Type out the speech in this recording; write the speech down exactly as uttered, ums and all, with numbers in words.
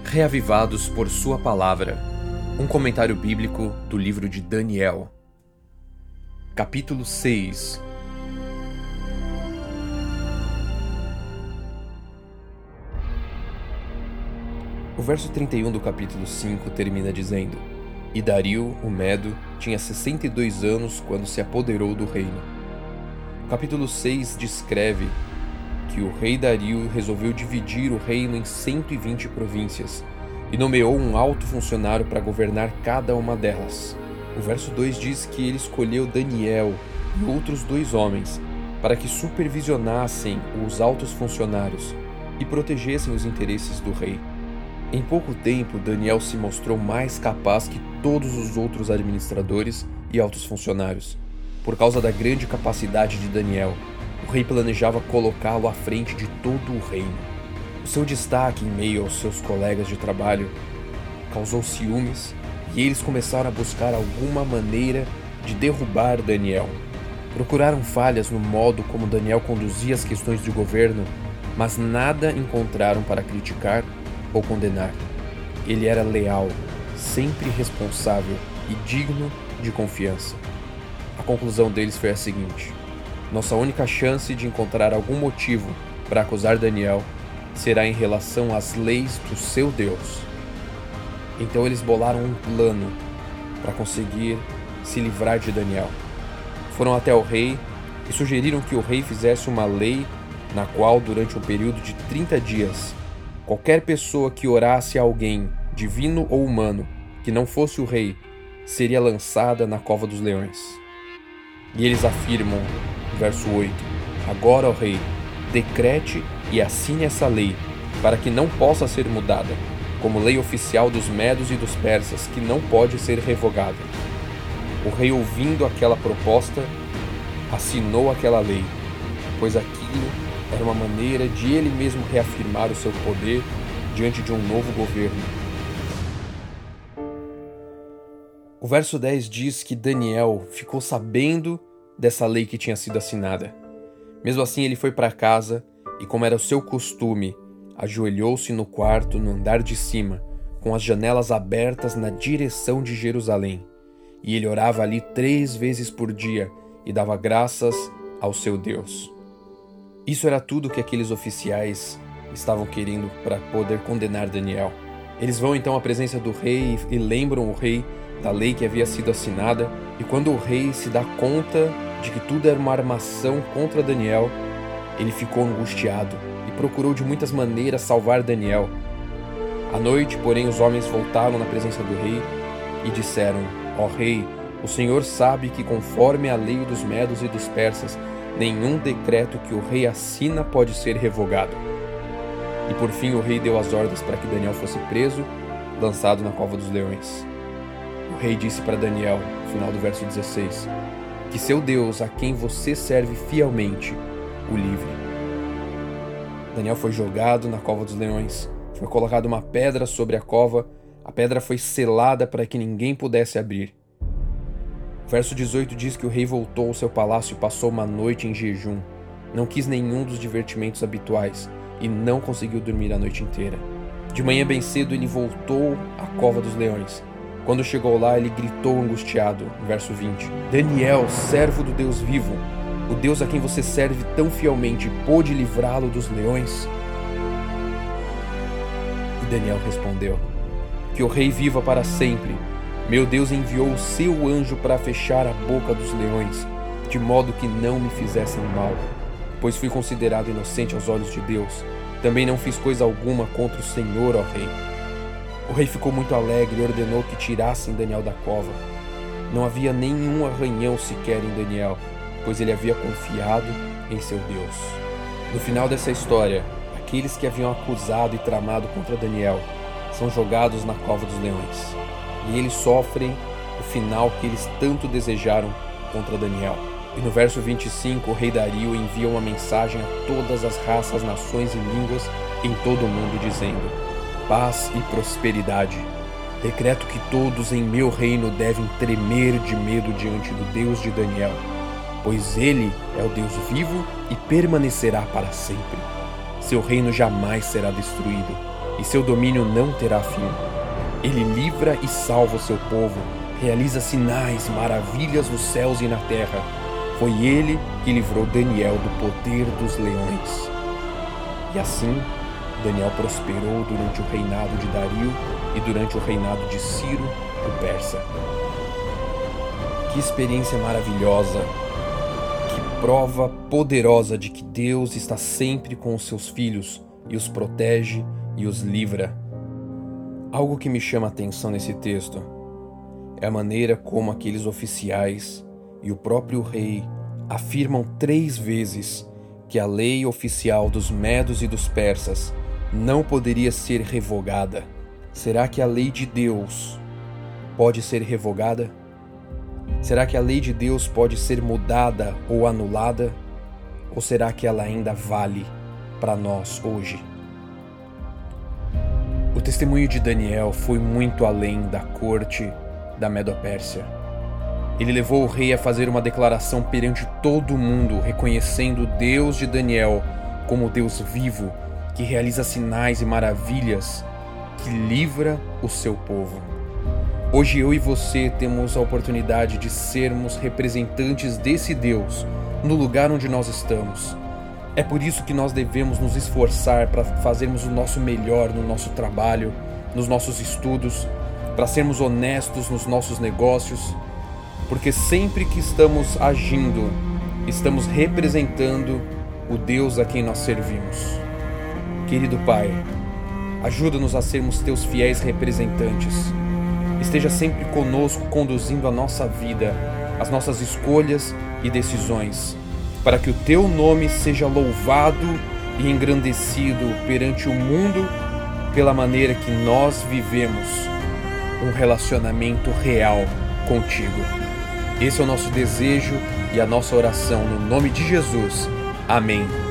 Reavivados por sua palavra. Um comentário bíblico do livro de Daniel. Capítulo seis. O verso trinta e um do capítulo cinco termina dizendo: E Dario, o Medo, tinha sessenta e dois anos quando se apoderou do reino. O capítulo seis descreve que o rei Dario resolveu dividir o reino em cento e vinte províncias e nomeou um alto funcionário para governar cada uma delas. O verso dois diz que ele escolheu Daniel e outros dois homens para que supervisionassem os altos funcionários e protegessem os interesses do rei. Em pouco tempo, Daniel se mostrou mais capaz que todos os outros administradores e altos funcionários. Por causa da grande capacidade de Daniel, o rei planejava colocá-lo à frente de todo o reino. O seu destaque em meio aos seus colegas de trabalho causou ciúmes e eles começaram a buscar alguma maneira de derrubar Daniel. Procuraram falhas no modo como Daniel conduzia as questões de governo, mas nada encontraram para criticar ou condenar. Ele era leal, sempre responsável e digno de confiança. A conclusão deles foi a seguinte: nossa única chance de encontrar algum motivo para acusar Daniel será em relação às leis do seu Deus. Então eles bolaram um plano para conseguir se livrar de Daniel. Foram até o rei e sugeriram que o rei fizesse uma lei na qual, durante um período de trinta dias, qualquer pessoa que orasse a alguém, divino ou humano, que não fosse o rei, seria lançada na cova dos leões. E eles afirmam, verso oito: Agora, ó rei, decrete e assine essa lei, para que não possa ser mudada, como lei oficial dos medos e dos persas, que não pode ser revogada. O rei, ouvindo aquela proposta, assinou aquela lei, pois aquilo era uma maneira de ele mesmo reafirmar o seu poder diante de um novo governo. O verso dez diz que Daniel ficou sabendo dessa lei que tinha sido assinada. Mesmo assim, ele foi para casa e, como era o seu costume, ajoelhou-se no quarto no andar de cima, com as janelas abertas na direção de Jerusalém. E ele orava ali três vezes por dia e dava graças ao seu Deus. Isso era tudo que aqueles oficiais estavam querendo para poder condenar Daniel. Eles vão então à presença do rei e lembram o rei da lei que havia sido assinada, e quando o rei se dá conta de que tudo era uma armação contra Daniel, ele ficou angustiado e procurou de muitas maneiras salvar Daniel. À noite, porém, os homens voltaram na presença do rei e disseram: Ó rei, o Senhor sabe que, conforme a lei dos medos e dos persas, nenhum decreto que o rei assina pode ser revogado. E por fim o rei deu as ordens para que Daniel fosse preso, lançado na cova dos leões. O rei disse para Daniel, no final do verso dezesseis, que seu Deus, a quem você serve fielmente, o livre. Daniel foi jogado na cova dos leões. Foi colocada uma pedra sobre a cova. A pedra foi selada para que ninguém pudesse abrir. O verso dezoito diz que o rei voltou ao seu palácio e passou uma noite em jejum. Não quis nenhum dos divertimentos habituais e não conseguiu dormir a noite inteira. De manhã bem cedo ele voltou à cova dos leões. Quando chegou lá, ele gritou angustiado, no verso vinte: Daniel, servo do Deus vivo, o Deus a quem você serve tão fielmente, pôde livrá-lo dos leões? E Daniel respondeu: Que o rei viva para sempre. Meu Deus enviou o seu anjo para fechar a boca dos leões, de modo que não me fizessem mal, pois fui considerado inocente aos olhos de Deus. Também não fiz coisa alguma contra o Senhor, ó rei. O rei ficou muito alegre e ordenou que tirassem Daniel da cova. Não havia nenhum arranhão sequer em Daniel, pois ele havia confiado em seu Deus. No final dessa história, aqueles que haviam acusado e tramado contra Daniel são jogados na cova dos leões. E eles sofrem o final que eles tanto desejaram contra Daniel. E no verso vinte e cinco, o rei Dario envia uma mensagem a todas as raças, nações e línguas em todo o mundo, dizendo: Paz e prosperidade. Decreto que todos em meu reino devem tremer de medo diante do Deus de Daniel, pois ele é o Deus vivo e permanecerá para sempre. Seu reino jamais será destruído. e seu domínio não terá fim. Ele livra e salva o seu povo, realiza sinais, maravilhas nos céus e na terra. Foi ele que livrou Daniel do poder dos leões. E assim, Daniel prosperou durante o reinado de Dario e durante o reinado de Ciro, o persa. Que experiência maravilhosa! Que prova poderosa de que Deus está sempre com os seus filhos e os protege e os livra. Algo que me chama a atenção nesse texto é a maneira como aqueles oficiais e o próprio rei afirmam três vezes que a lei oficial dos medos e dos persas não poderia ser revogada. Será que a lei de Deus pode ser revogada? Será que a lei de Deus pode ser mudada ou anulada? Ou será que ela ainda vale para nós hoje? O testemunho de Daniel foi muito além da corte da Medo-Pérsia. Ele levou o rei a fazer uma declaração perante todo mundo, reconhecendo o Deus de Daniel como Deus vivo, que realiza sinais e maravilhas, que livra o seu povo. Hoje eu e você temos a oportunidade de sermos representantes desse Deus no lugar onde nós estamos. É por isso que nós devemos nos esforçar para fazermos o nosso melhor no nosso trabalho, nos nossos estudos, para sermos honestos nos nossos negócios, porque sempre que estamos agindo, estamos representando o Deus a quem nós servimos. Querido Pai, ajuda-nos a sermos teus fiéis representantes. Esteja sempre conosco, conduzindo a nossa vida, as nossas escolhas e decisões, para que o teu nome seja louvado e engrandecido perante o mundo pela maneira que nós vivemos um relacionamento real contigo. Esse é o nosso desejo e a nossa oração no nome de Jesus. Amém.